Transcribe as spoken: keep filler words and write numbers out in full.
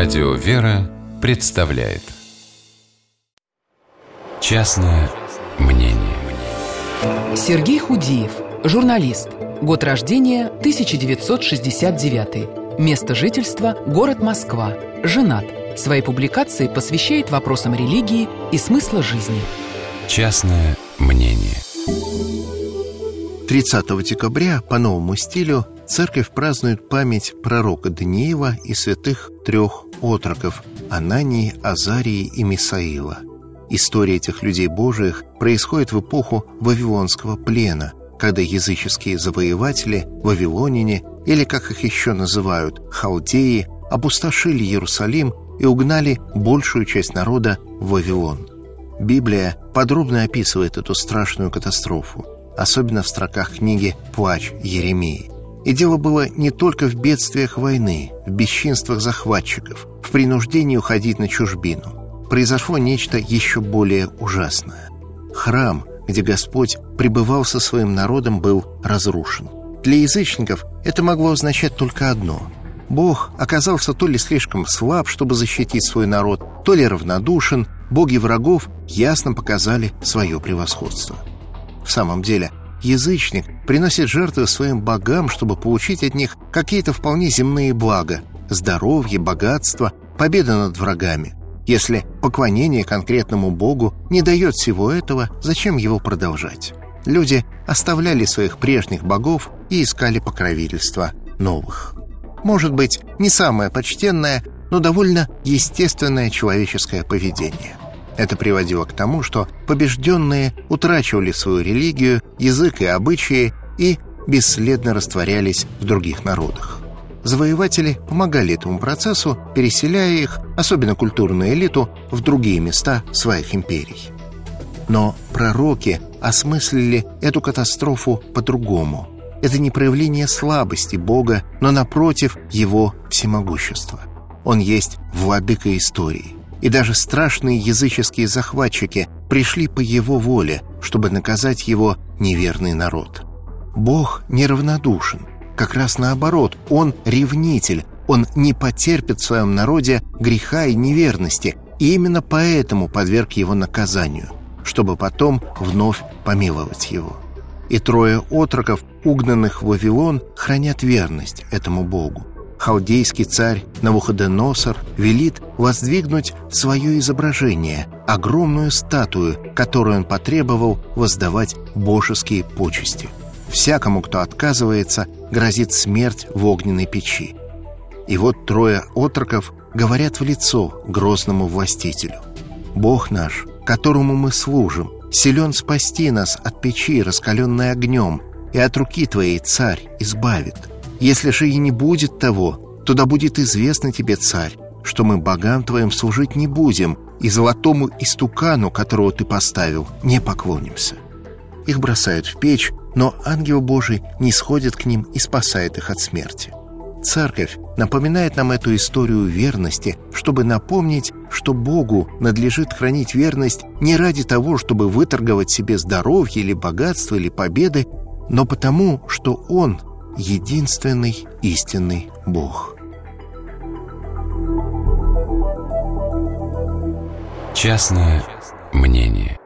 Радио «Вера» представляет «Частное мнение». Сергей Худиев, журналист. Год рождения тысяча девятьсот шестьдесят девятый. Место жительства – город Москва. Женат. Свои публикации посвящает вопросам религии и смысла жизни. Частное мнение. тридцатого декабря по новому стилю церковь празднует память пророка Даниила и святых трех отроков – Анании, Азарии и Мисаила. История этих людей Божиих происходит в эпоху Вавилонского плена, когда языческие завоеватели, вавилоняне, или, как их еще называют, халдеи, опустошили Иерусалим и угнали большую часть народа в Вавилон. Библия подробно описывает эту страшную катастрофу, особенно в строках книги «Плач Иеремии». И дело было не только в бедствиях войны, в бесчинствах захватчиков, в принуждении уходить на чужбину. Произошло нечто еще более ужасное. Храм, где Господь пребывал со своим народом, был разрушен. Для язычников это могло означать только одно: Бог оказался то ли слишком слаб, чтобы защитить свой народ, то ли равнодушен. Боги врагов ясно показали свое превосходство. В самом деле, язычник приносит жертвы своим богам, чтобы получить от них какие-то вполне земные блага – здоровье, богатство, победа над врагами. Если поклонение конкретному богу не дает всего этого, зачем его продолжать? Люди оставляли своих прежних богов и искали покровительства новых. Может быть, не самое почтенное, но довольно естественное человеческое поведение. Это приводило к тому, что побежденные утрачивали свою религию, язык и обычаи и бесследно растворялись в других народах. Завоеватели помогали этому процессу, переселяя их, особенно культурную элиту, в другие места своих империй. Но пророки осмыслили эту катастрофу по-другому. Это не проявление слабости Бога, но, напротив, Его всемогущества. Он есть владыка истории. И даже страшные языческие захватчики пришли по Его воле, чтобы наказать Его неверный народ. Бог неравнодушен. Как раз наоборот, Он ревнитель. Он не потерпит в своем народе греха и неверности, и именно поэтому подверг его наказанию, чтобы потом вновь помиловать его. И трое отроков, угнанных в Вавилон, хранят верность этому Богу. Халдейский царь Навуходоносор велит воздвигнуть свое изображение, огромную статую, которую он потребовал воздавать божеские почести. Всякому, кто отказывается, грозит смерть в огненной печи. И вот трое отроков говорят в лицо грозному властителю: «Бог наш, которому мы служим, силен спасти нас от печи, раскаленной огнем, и от руки твоей, царь, избавит. Если же и не будет того, то да будет известно тебе, царь, что мы богам твоим служить не будем, и золотому истукану, которого ты поставил, не поклонимся». Их бросают в печь, но ангел Божий нисходит к ним и спасает их от смерти. Церковь напоминает нам эту историю верности, чтобы напомнить, что Богу надлежит хранить верность не ради того, чтобы выторговать себе здоровье или богатство или победы, но потому, что Он — единственный истинный Бог. Частное мнение.